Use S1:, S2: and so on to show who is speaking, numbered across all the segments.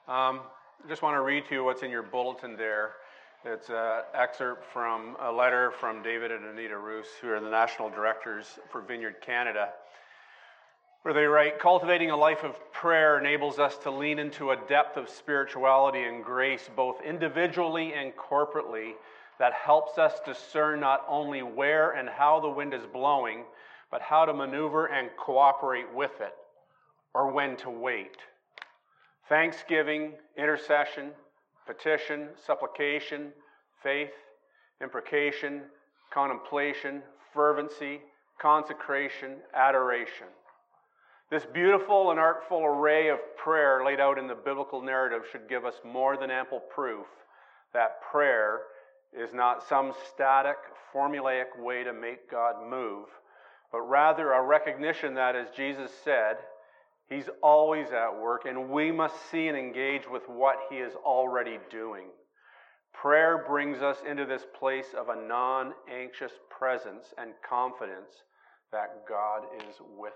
S1: I just want to read to you what's in your bulletin there. It's an excerpt from a letter from David and Anita Roos, who are the national directors for Vineyard Canada, where they write, "Cultivating a life of prayer enables us to lean into a depth of spirituality and grace, both individually and corporately, that helps us discern not only where and how the wind is blowing, but how to maneuver and cooperate with it, or when to wait. Thanksgiving, intercession, petition, supplication, faith, imprecation, contemplation, fervency, consecration, adoration. This beautiful and artful array of prayer laid out in the biblical narrative should give us more than ample proof that prayer is not some static, formulaic way to make God move, but rather a recognition that, as Jesus said, He's always at work, and we must see and engage with what He is already doing. Prayer brings us into this place of a non-anxious presence and confidence that God is with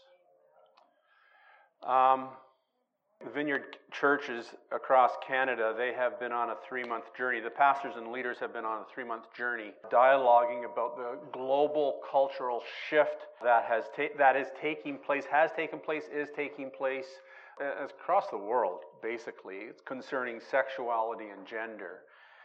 S1: us. The Vineyard churches across Canada, they have been on a 3-month journey. The pastors and leaders have been on a 3-month journey, dialoguing about the global cultural shift that is taking place across the world, basically. It's concerning sexuality and gender.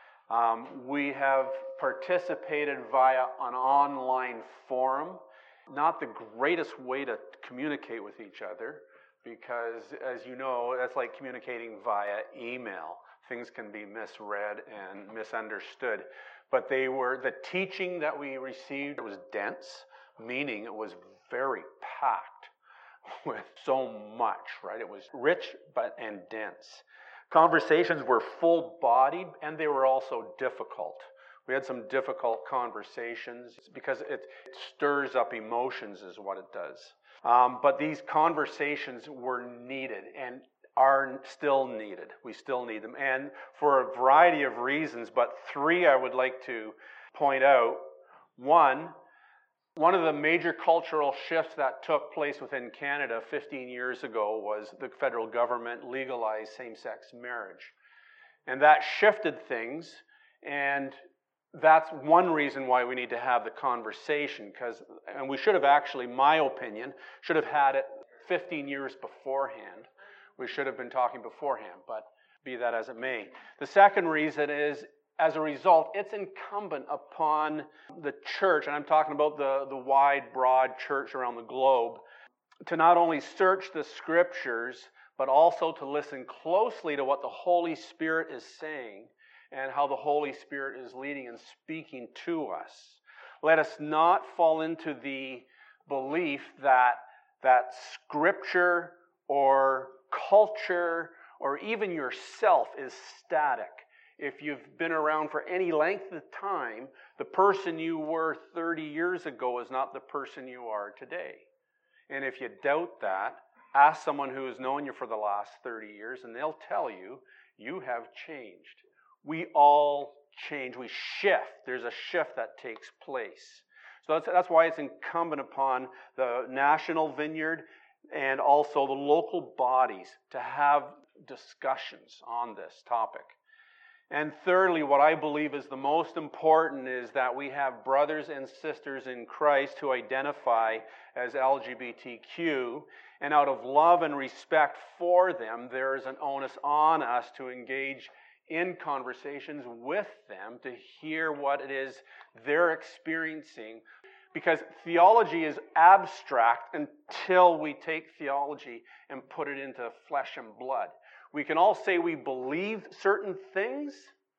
S1: We have participated via an online forum, not the greatest way to communicate with each other, because, as you know, that's like communicating via email. Things can be misread and misunderstood. But the teaching that we received was dense, meaning it was very packed with so much, right? It was rich and dense. Conversations were full-bodied, and they were also difficult. We had some difficult conversations because it stirs up emotions is what it does. But these conversations were needed and are still needed. We still need them. And for a variety of reasons, but 3 I would like to point out. One of the major cultural shifts that took place within Canada 15 years ago was the federal government legalized same-sex marriage. And that shifted things, and that's one reason why we need to have the conversation, and we should have actually, my opinion, should have had it 15 years beforehand. We should have been talking beforehand, but be that as it may. The second reason is, as a result, it's incumbent upon the church, and I'm talking about the wide, broad church around the globe, to not only search the scriptures, but also to listen closely to what the Holy Spirit is saying and how the Holy Spirit is leading and speaking to us. Let us not fall into the belief that Scripture or culture or even yourself is static. If you've been around for any length of time, the person you were 30 years ago is not the person you are today. And if you doubt that, ask someone who has known you for the last 30 years, and they'll tell you, you have changed. We all change. We shift. There's a shift that takes place. So that's why it's incumbent upon the national vineyard and also the local bodies to have discussions on this topic. And thirdly, what I believe is the most important is that we have brothers and sisters in Christ who identify as LGBTQ, and out of love and respect for them, there is an onus on us to engage in conversations with them to hear what it is they're experiencing. Because theology is abstract until we take theology and put it into flesh and blood. We can all say we believe certain things,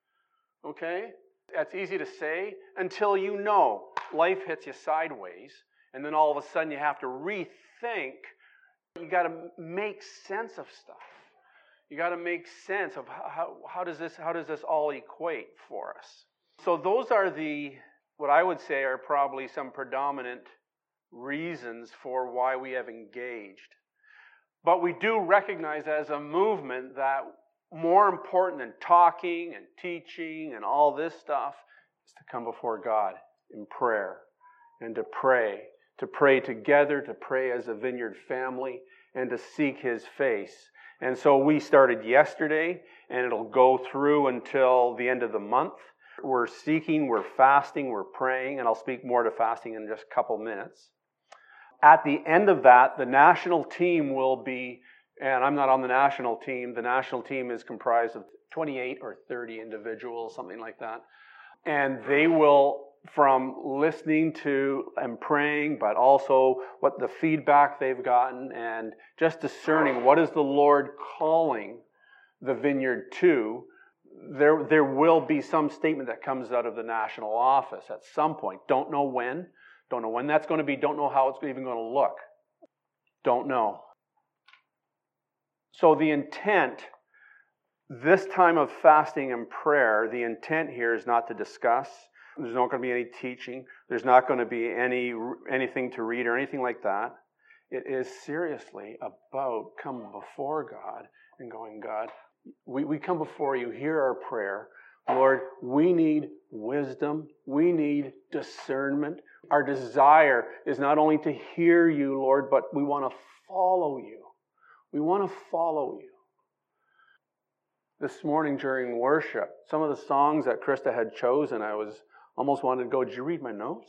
S1: okay? That's easy to say until you know life hits you sideways, and then all of a sudden you have to rethink. You got to make sense of stuff. You got to make sense of how does this all equate for us. So those are what I would say are probably some predominant reasons for why we have engaged. But we do recognize as a movement that more important than talking and teaching and all this stuff is to come before God in prayer and to pray together, to pray as a Vineyard family, and to seek His face. And so we started yesterday, and it'll go through until the end of the month. We're seeking, we're fasting, we're praying, and I'll speak more to fasting in just a couple minutes. At the end of that, the national team will be, and I'm not on the national team is comprised of 28 or 30 individuals, something like that. And they will, from listening to and praying, but also what the feedback they've gotten and just discerning what is the Lord calling the vineyard to, there will be some statement that comes out of the national office at some point. Don't know when that's going to be, don't know how it's even going to look. Don't know. So the intent, this time of fasting and prayer, the intent here is not to discuss. There's not going to be any teaching. There's not going to be anything to read or anything like that. It is seriously about coming before God and going, God, we come before you, hear our prayer. Lord, we need wisdom. We need discernment. Our desire is not only to hear you, Lord, but we want to follow you. We want to follow you. This morning during worship, some of the songs that Krista had chosen, I was almost wanted to go, did you read my notes?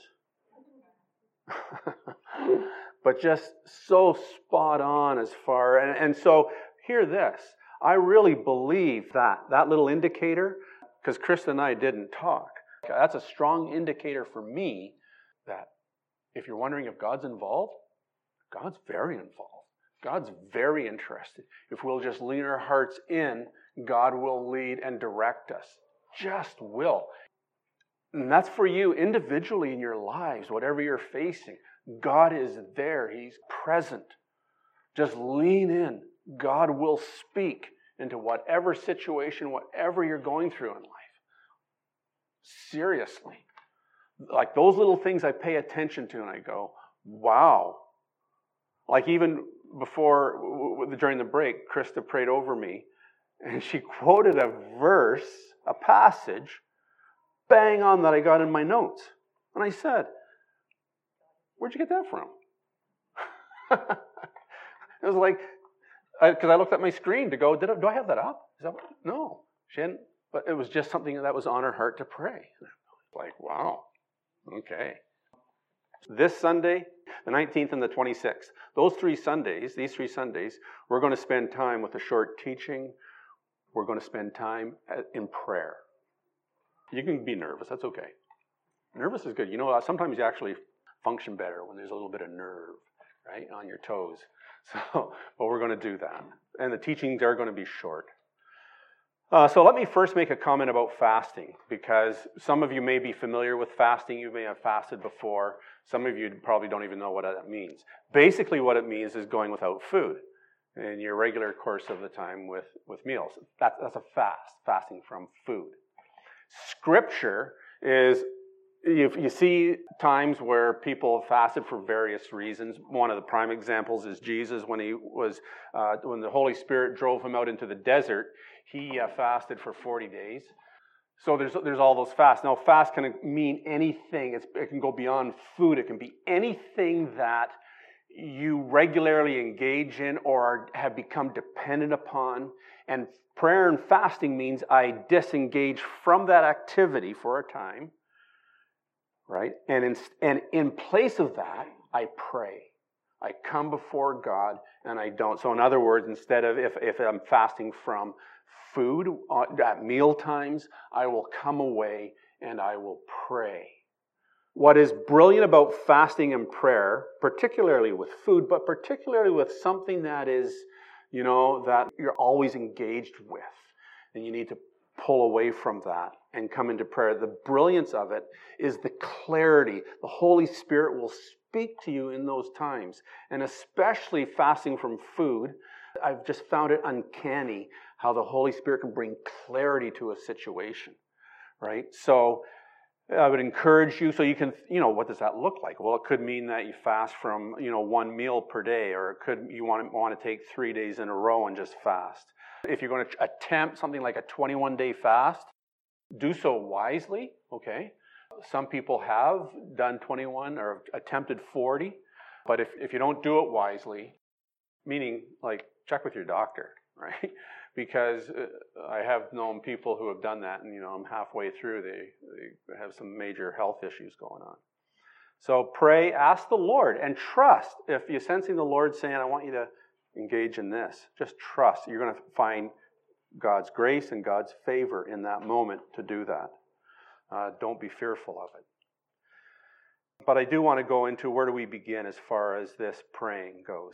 S1: But just so spot on as far, and so hear this. I really believe that little indicator, because Krista and I didn't talk, that's a strong indicator for me that if you're wondering if God's involved, God's very involved. God's very interested. If we'll just lean our hearts in, God will lead and direct us. Just will. And that's for you individually in your lives, whatever you're facing. God is there. He's present. Just lean in. God will speak into whatever situation, whatever you're going through in life. Seriously. Like those little things I pay attention to and I go, wow. Like even before, during the break, Krista prayed over me and she quoted a verse, a passage, bang on that I got in my notes. And I said, where'd you get that from? It was like, because I looked at my screen to go, do I have that up? No, she hadn't. But it was just something that was on her heart to pray. Like, wow, okay. This Sunday, the 19th and the 26th, these 3 Sundays, we're going to spend time with a short teaching. We're going to spend time in prayer. You can be nervous, that's okay. Nervous is good. You know, sometimes you actually function better when there's a little bit of nerve, right, on your toes. So, but we're going to do that. And the teachings are going to be short. So let me first make a comment about fasting, because some of you may be familiar with fasting. You may have fasted before. Some of you probably don't even know what that means. Basically what it means is going without food in your regular course of the time with meals. That's a fast, fasting from food. Scripture is, you see times where people have fasted for various reasons. One of the prime examples is Jesus when when the Holy Spirit drove him out into the desert. He fasted for 40 days. So there's all those fasts. Now, fast can mean anything. It can go beyond food. It can be anything that you regularly engage in or have become dependent upon. And prayer and fasting means I disengage from that activity for a time, right? And in place of that, I pray. I come before God and I don't. So in other words, instead of if I'm fasting from food at meal times, I will come away and I will pray. What is brilliant about fasting and prayer, particularly with food, but particularly with something that is, that you're always engaged with, and you need to pull away from that and come into prayer. The brilliance of it is the clarity. The Holy Spirit will speak to you in those times, and especially fasting from food. I've just found it uncanny how the Holy Spirit can bring clarity to a situation, right? So I would encourage you, so you can, what does that look like? Well, it could mean that you fast from, 1 meal per day, or you want to take 3 days in a row and just fast. If you're going to attempt something like a 21-day fast, do so wisely, okay? Some people have done 21 or attempted 40, but if you don't do it wisely, meaning like check with your doctor, right? Because I have known people who have done that, and I'm halfway through, they have some major health issues going on. So pray, ask the Lord, and trust. If you're sensing the Lord saying, I want you to engage in this, just trust. You're going to find God's grace and God's favor in that moment to do that. Don't be fearful of it. But I do want to go into where do we begin as far as this praying goes.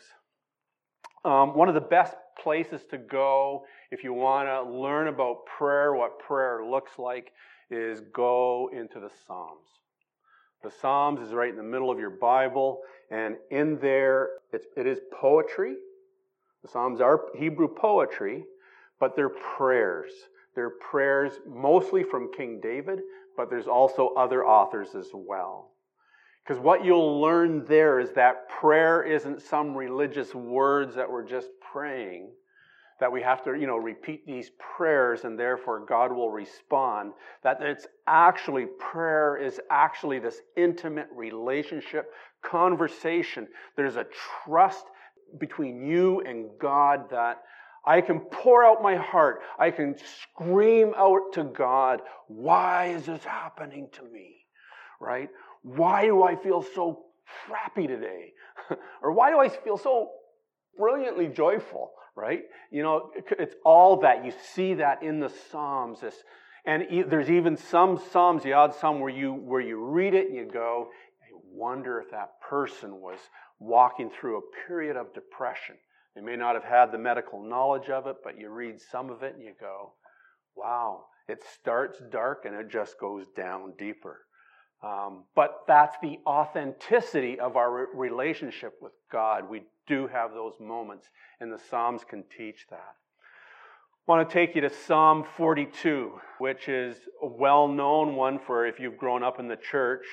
S1: One of the best places to go if you want to learn about prayer, what prayer looks like, is go into the Psalms. The Psalms is right in the middle of your Bible, and in there it is poetry. The Psalms are Hebrew poetry, but they're prayers. They're prayers mostly from King David, but there's also other authors as well. Because what you'll learn there is that prayer isn't some religious words that we're just praying, that we have to, repeat these prayers and therefore God will respond. That it's actually, prayer is actually this intimate relationship, conversation. There's a trust between you and God that I can pour out my heart. I can scream out to God, why is this happening to me? Right? Why do I feel so crappy today? Or why do I feel so brilliantly joyful? Right? It's all that. You see that in the Psalms. And there's even some Psalms, the odd Psalm, where you read it and you go, I wonder if that person was walking through a period of depression. They may not have had the medical knowledge of it, but you read some of it and you go, wow, it starts dark and it just goes down deeper. But that's the authenticity of our relationship with God. We do have those moments, and the Psalms can teach that. I want to take you to Psalm 42, which is a well-known one for if you've grown up in the church.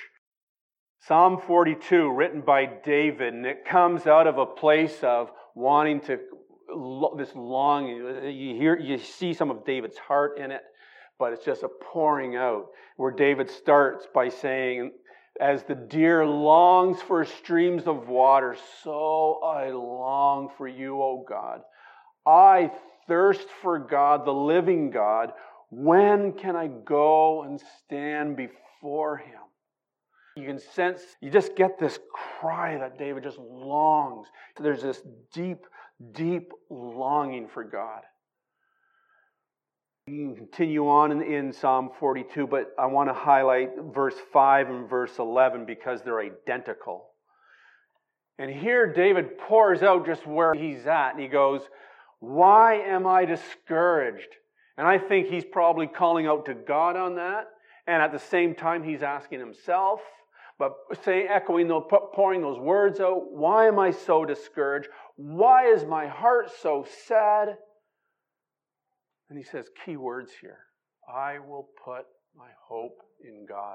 S1: Psalm 42, written by David, and it comes out of a place of wanting to, this longing. You see some of David's heart in it, but it's just a pouring out, where David starts by saying, as the deer longs for streams of water, so I long for you, O God. I thirst for God, the living God. When can I go and stand before Him? You can sense, you just get this cry that David just longs. There's this deep, deep longing for God. You can continue on in Psalm 42, but I want to highlight verse 5 and verse 11 because they're identical. And here David pours out just where he's at, and he goes, why am I discouraged? And I think he's probably calling out to God on that, and at the same time he's asking himself, but echoing, pouring those words out, why am I so discouraged? Why is my heart so sad? And he says key words here. I will put my hope in God.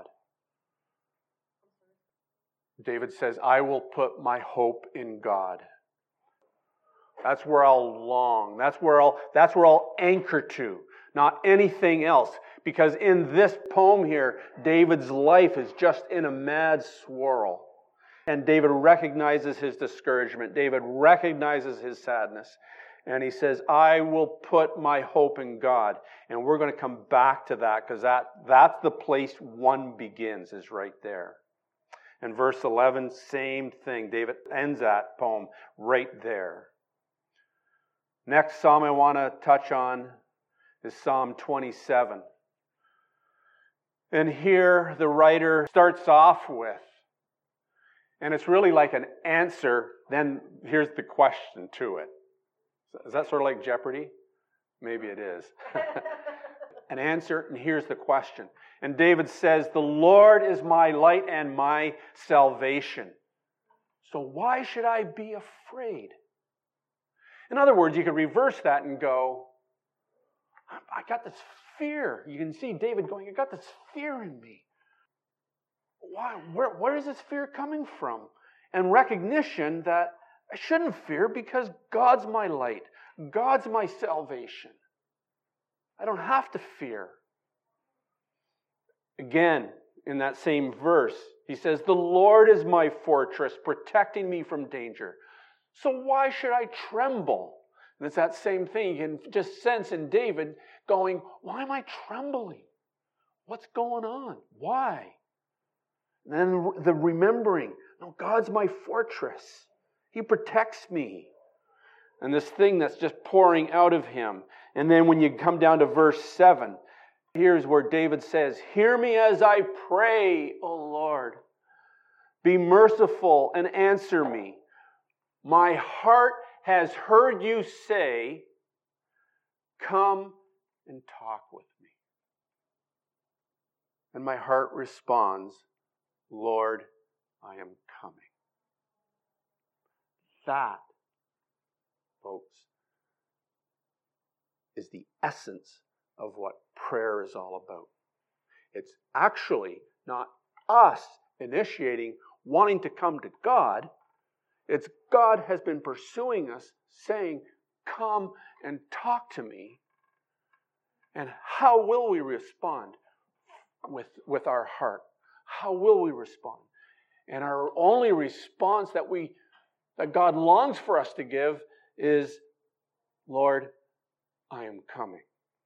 S1: David says, I will put my hope in God. That's where I'll long. That's where I'll anchor to, not anything else. Because in this poem here, David's life is just in a mad swirl. And David recognizes his discouragement. David recognizes his sadness. And he says, I will put my hope in God. And we're going to come back to that because that's the place one begins, is right there. And verse 11, same thing. David ends that poem right there. Next psalm I want to touch on is Psalm 27. And here the writer starts off with, and it's really like an answer, then here's the question to it. Is that sort of like Jeopardy? Maybe it is. An answer, and here's the question. And David says, the Lord is my light and my salvation. So why should I be afraid? In other words, you could reverse that and go, I got this fear. You can see David going, I got this fear in me. Why? Where is this fear coming from? And recognition that I shouldn't fear because God's my light. God's my salvation. I don't have to fear. Again, in that same verse, he says, the Lord is my fortress, protecting me from danger. So why should I tremble? And it's that same thing. You can just sense in David going, why am I trembling? What's going on? Why? And then the remembering, no, God's my fortress. He protects me. And this thing that's just pouring out of him. And then when you come down to verse 7, here's where David says, hear me as I pray, O Lord. Be merciful and answer me. My heart has heard you say, come and talk with me. And my heart responds, Lord, I am coming. That, folks, is the essence of what prayer is all about. It's actually not us initiating, wanting to come to God. It's God has been pursuing us, saying, come and talk to me. And how will we respond with our heart? How will we respond? And our only response that God longs for us to give is, Lord, I am coming.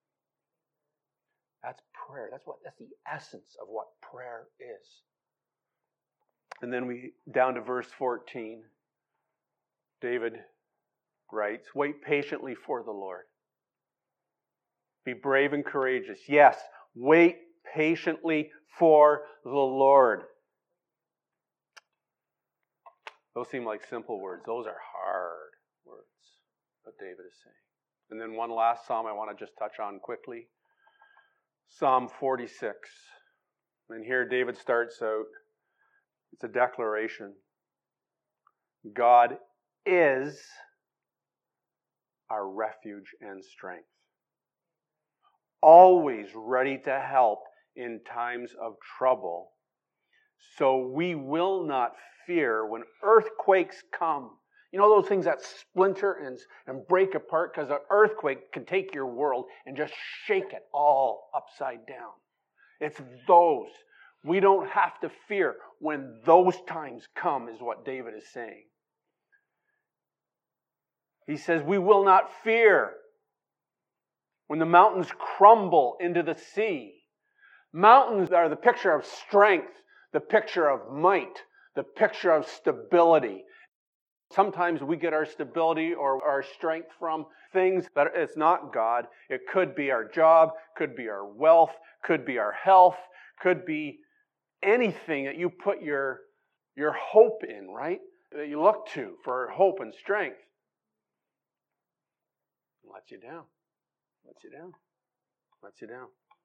S1: That's prayer. That's the essence of what prayer is. And then we down to verse 14. David writes, wait patiently for the Lord. Be brave and courageous. Yes, wait patiently for the Lord. Those seem like simple words. Those are hard words, what David is saying. And then one last psalm I want to just touch on quickly. Psalm 46. And here David starts out, it's a declaration. God is our refuge and strength, always ready to help in times of trouble. So we will not fear when earthquakes come. You know those things that splinter and break apart, because an earthquake can take your world and just shake it all upside down. It's those. We don't have to fear when those times come, is what David is saying. He says, we will not fear when the mountains crumble into the sea. Mountains are the picture of strength, the picture of might, the picture of stability. Sometimes we get our stability or our strength from things that it's not God. It could be our job, could be our wealth, could be our health, could be anything that you put your hope in, right? That you look to for hope and strength. It lets you down. Lets you down. Lets you down.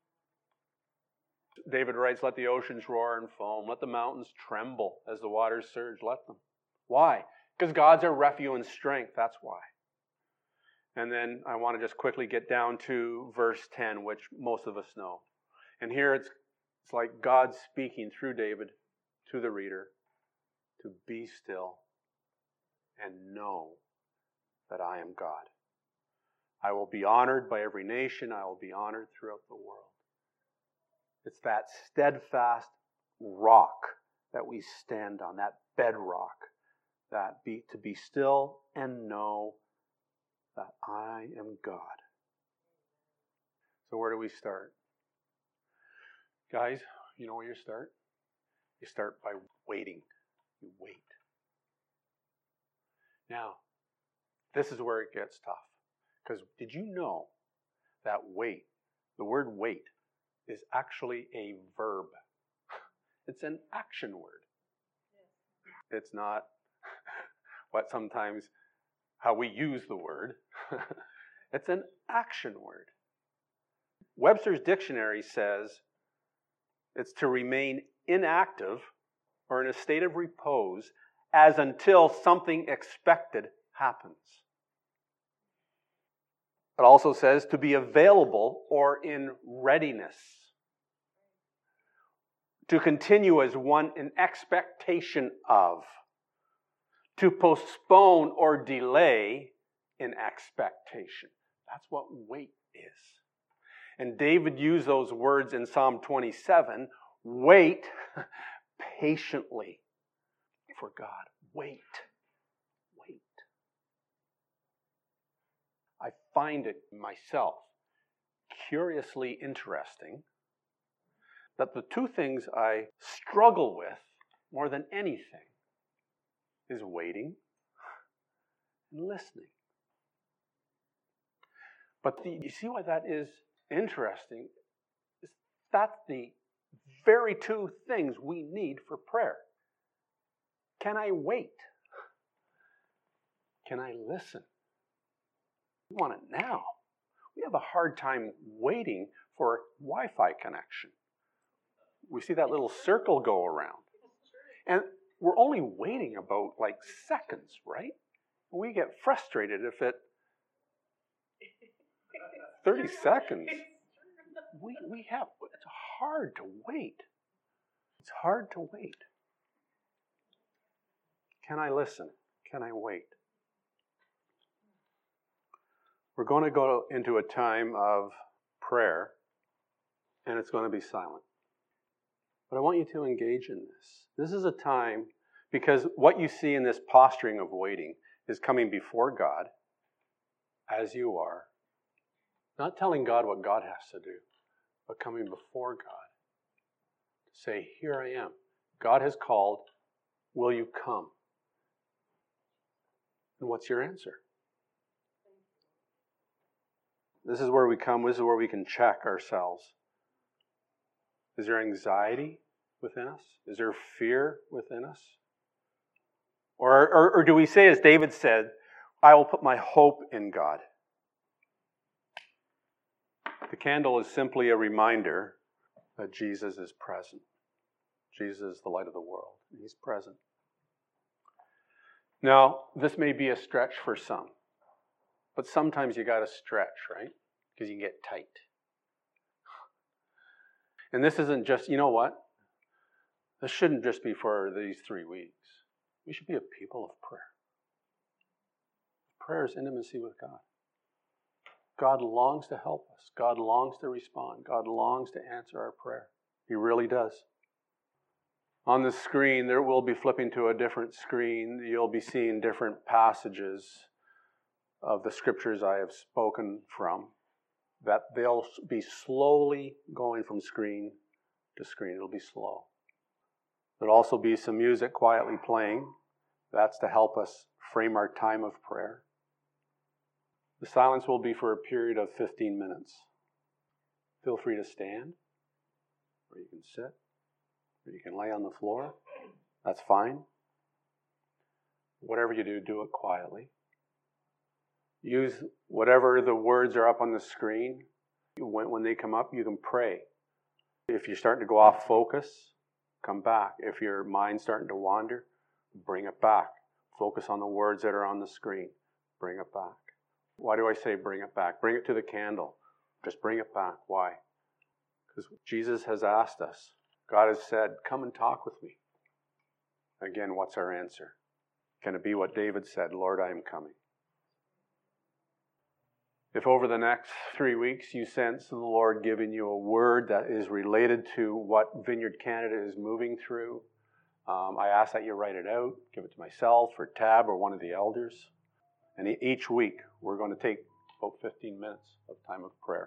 S1: David writes, let the oceans roar and foam. Let the mountains tremble as the waters surge. Let them. Why? Because God's our refuge and strength. That's why. And then I want to just quickly get down to verse 10, which most of us know. And here it's like God speaking through David to the reader to be still and know that I am God. I will be honored by every nation. I will be honored throughout the world. It's that steadfast rock that we stand on, that bedrock, to be still and know that I am God. So where do we start? Guys, you know where you start? You start by waiting. You wait. Now, this is where it gets tough. Because did you know that wait, the word wait, is actually a verb? It's an action word. It's not how we use the word. It's an action word. Webster's dictionary says it's to remain inactive or in a state of repose as until something expected happens. It also says to be available or in readiness. To continue as one in expectation of. To postpone or delay in expectation. That's what wait is. And David used those words in Psalm 27. Wait patiently for God. Wait. Wait. find it myself curiously interesting that the two things I struggle with more than anything is waiting and listening. But you see why that is interesting? That's the very two things we need for prayer. Can I wait? Can I listen? We want it now. We have a hard time waiting for Wi-Fi connection. We see that little circle go around. And we're only waiting about like seconds, right? We get frustrated if it 30 seconds. We have, it's hard to wait. It's hard to wait. Can I listen? Can I wait? We're going to go into a time of prayer, and it's going to be silent. But I want you to engage in this. This is a time, because what you see in this posturing of waiting is coming before God as you are. Not telling God what God has to do, but coming before God. To say, here I am. God has called. Will you come? And what's your answer? This is where we come. This is where we can check ourselves. Is there anxiety within us? Is there fear within us? Or do we say, as David said, I will put my hope in God? The candle is simply a reminder that Jesus is present. Jesus is the light of the world. He's present. Now, this may be a stretch for some, but sometimes you got to stretch, right? Because you get tight. And this isn't just, you know what? This shouldn't just be for these 3 weeks. We should be a people of prayer. Prayer is intimacy with God. God longs to help us. God longs to respond. God longs to answer our prayer. He really does. On the screen, there will be flipping to a different screen. You'll be seeing different passages of the scriptures I have spoken from, that they'll be slowly going from screen to screen. It'll be slow. There'll also be some music quietly playing. That's to help us frame our time of prayer. The silence will be for a period of 15 minutes. Feel free to stand, or you can sit, or you can lay on the floor. That's fine. Whatever you do, do it quietly. Use whatever the words are up on the screen. When they come up, you can pray. If you're starting to go off focus, come back. If your mind's starting to wander, bring it back. Focus on the words that are on the screen. Bring it back. Why do I say bring it back? Bring it to the candle. Just bring it back. Why? Because Jesus has asked us. God has said, come and talk with me. Again, what's our answer? Can it be what David said, Lord, I am coming? If over the next 3 weeks you sense the Lord giving you a word that is related to what Vineyard Canada is moving through, I ask that you write it out, give it to myself or Tab or one of the elders. And each week we're going to take about 15 minutes of time of prayer.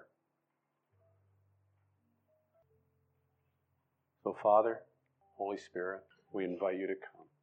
S1: So Father, Holy Spirit, we invite you to come.